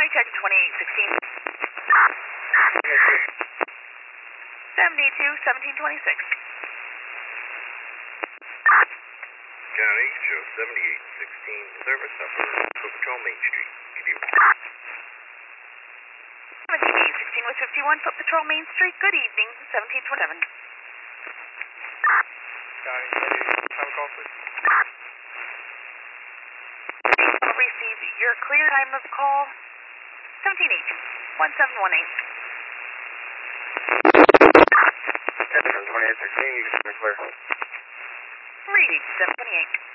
County check 2816. 72 1726. County, show 7816 service up for Patrol Main Street. Good evening. 7816 with 51 Foot Patrol Main Street. Good evening, 1727. County, time call, please. I'll receive your clear time of call 1718 1718. 2816, you can clear. Read 728.